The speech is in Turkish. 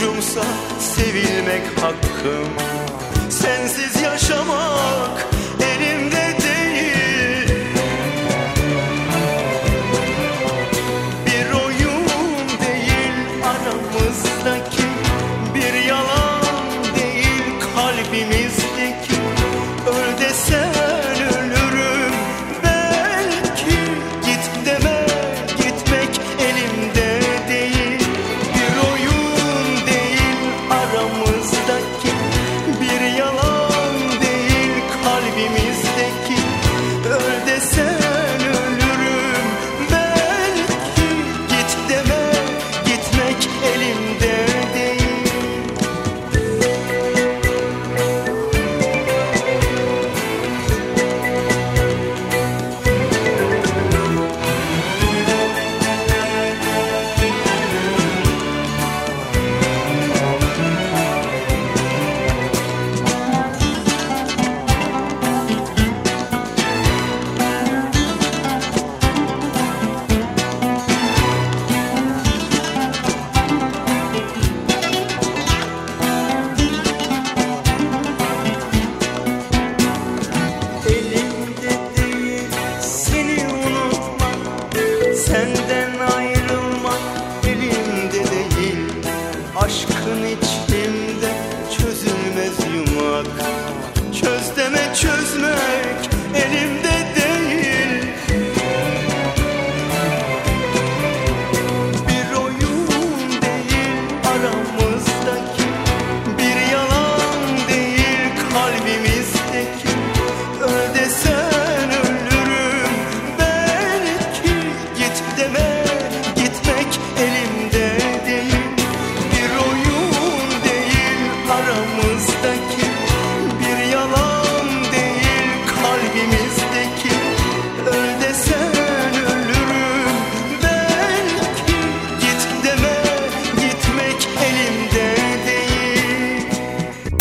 borcumsa sevilmek hakkım. Sensiz yaşamak elimde değil. Bir oyun değil aramızdaki, bir yalan değil kalbimizdeki. Öl desen ölürüm belki, git deme gitmek elimde değil. Bir oyun değil aramızdaki, bir yalan değil kalbimizdeki. Öl desen ölürüm belki, git deme gitmek elimde değil. Senden ayrılmak elimde değil. Aşk